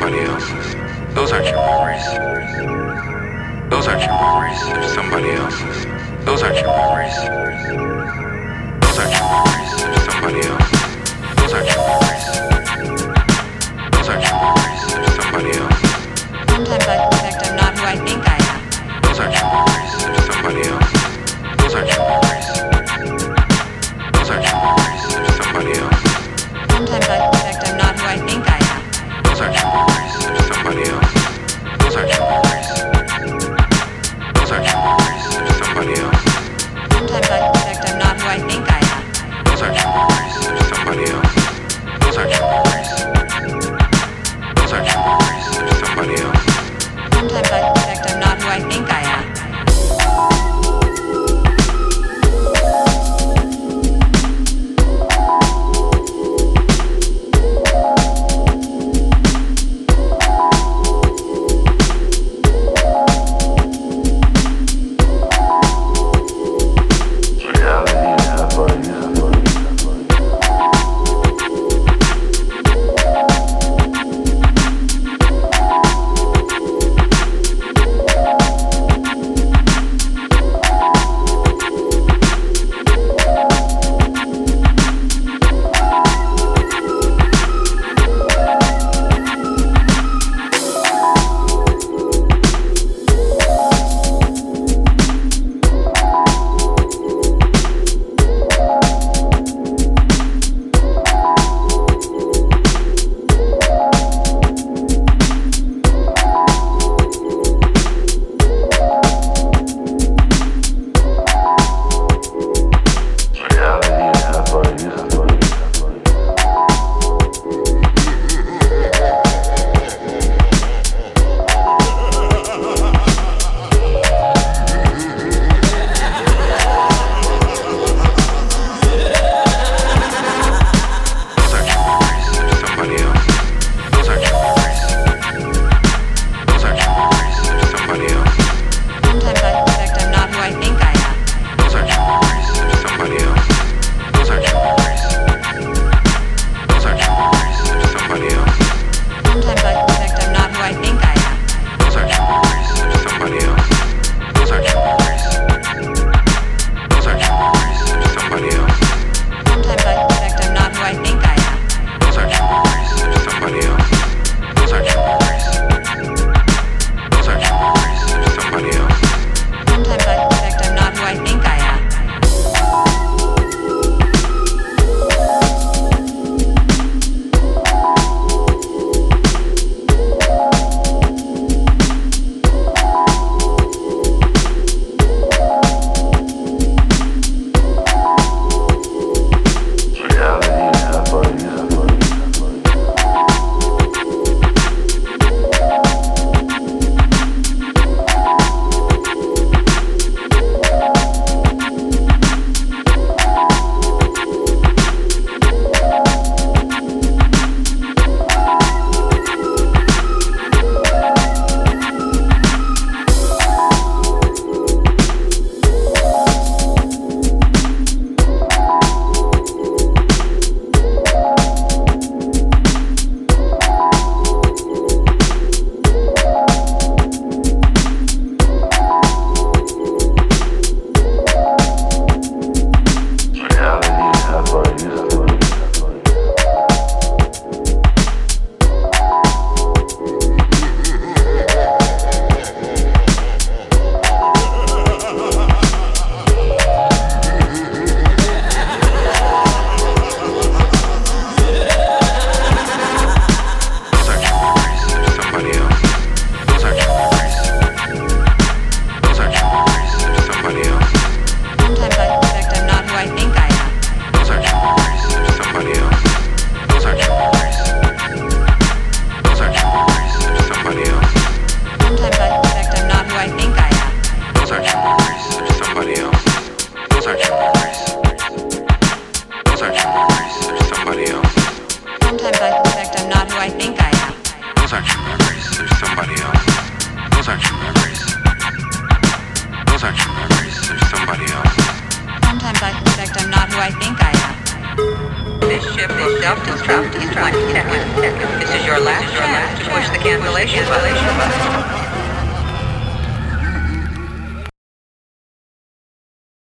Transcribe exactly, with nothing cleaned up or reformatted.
somebody else's. Those aren't your memories. Those aren't your memories, they're somebody else's. Those aren't your memories. Those aren't your memories, they're somebody else's. Those aren't your memories. Those aren't your memories, they're somebody else's. Sometimes I suspect I'm not who I think I am. Those aren't your memories, they're somebody else's. Those aren't your memories. Those aren't your memories, they're somebody else's. Sometimes I suspect I'm not who I think I am. Those aren't your memories, they're somebody else's. Those aren't your memories. Those aren't your memories, they're somebody else's. Sometimes I suspect I'm not who I think I am. Those aren't your memories, they're ship will self-destruct in twenty seconds. This is your last chance to push the cancellation button.